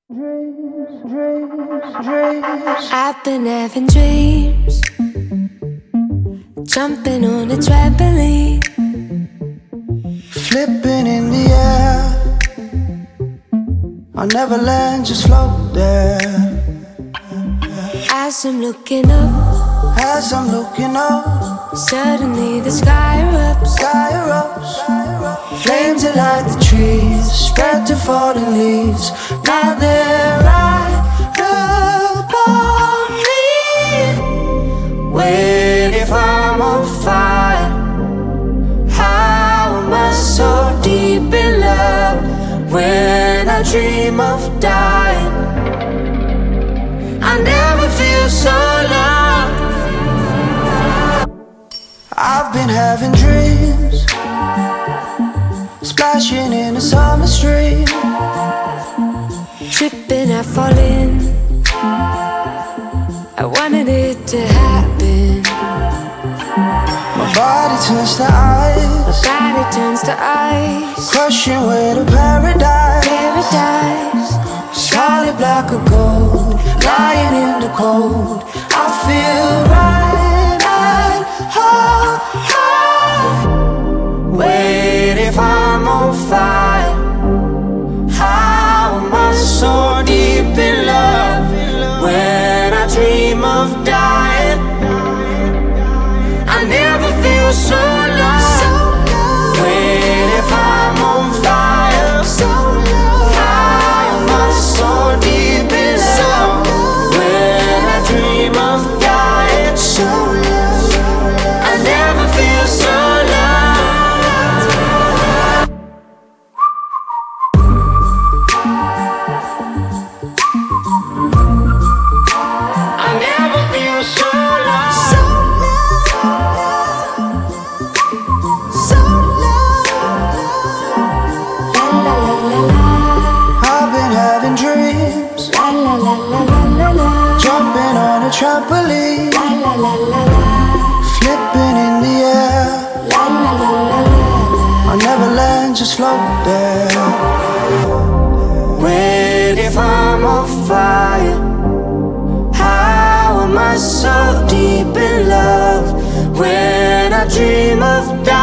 I've been having dreams, jumping on a trampoline, flipping in the air. I'll never land, just float there. as I'm looking up, suddenly the sky erupts. Flames that light the trees, spread to falling leaves. Now they're right upon me. Wait, if I'm on fire, how am I so deep in love? When I dream of dying, I never feel so loved. I've been having dreams, splashing in a summer stream, Tripping, I fall in. I wanted it to happen. my body turns to ice, Body turns to ice. crushing way to paradise. Solid black of gold, lying in the cold. I feel right at home. Wait, if I'm on fire, how am I so deep in love? When I dream of dying, I never feel so lost. Wait, if I'm on fire, how am I so deep in love? When I dream of dying, I never feel so loved. I never feel so loved. La la la la la. I've been having dreams, La la la la la la la. jumping on a trampoline, La la la la la. flipping in the air. La la la la la. I'll never land, just float there. Wait, if I'm on fire, how am I so deep in love? When I dream of dying,